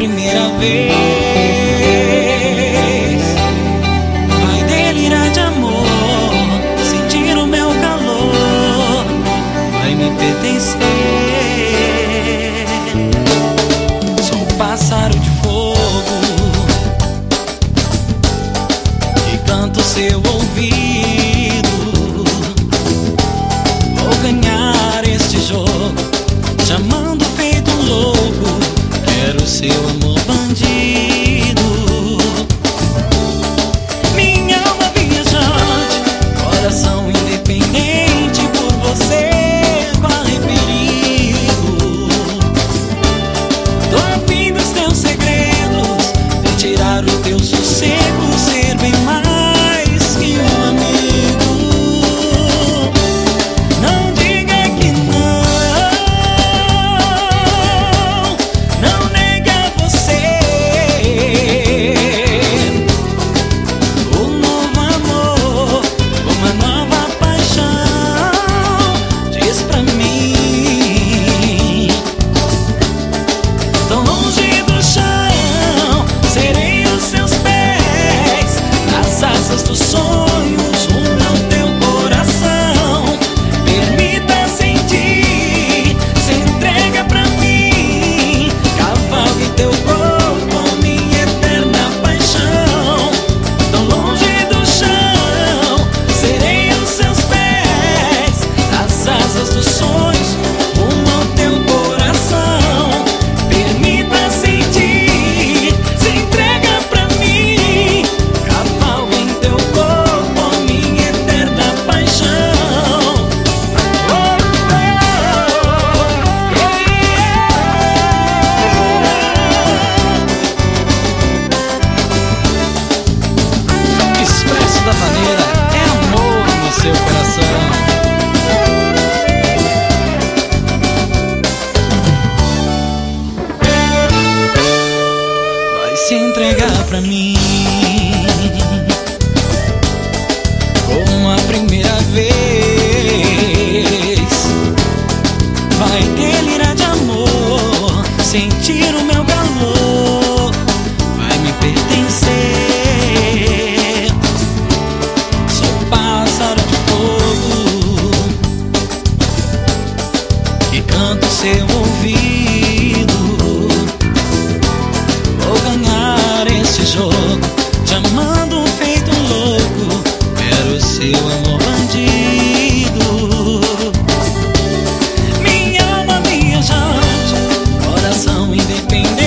primeira vez vai delirar de amor, sentir o meu calor, vai me pertencer. Sou um pássaro de fogo e canto seu ouvido. Vou ganhar este jogo, chamando feito um louco. Quero seu amor bandido. Minha alma viajante, coração independente, por você corre perigo. Tô afim dos teus segredos, de tirar o teu sossego, ser bem mais que um amigo. Não diga que não, não negue a você um novo amor, uma nova paixão. Diz pra mim, tão longe do chão, serei os seus pés, nas asas dos sonhos, rumo ao teu coração. Permita sentir, se entrega pra mim, cavalgue teu corpo, minha eterna paixão. Tão longe do chão, serei os seus pés, nas asas dos sonhos, rumo ao teu coração. Permita sentir, se entrega pra mim, cavalgue em teu corpo, minha eterna paixão. Expresso da Vaneira é amor no seu coração. Vai se entregar pra mim como a primeira vez, vai delirar de amor, sentir o meu calor, vai me pertencer. Sou pássaro de fogo que canto seu ouvido. Vou ganhar esse jogo, te amando feito um louco. Quero seu amor bandido. Minha alma viajante, coração independente,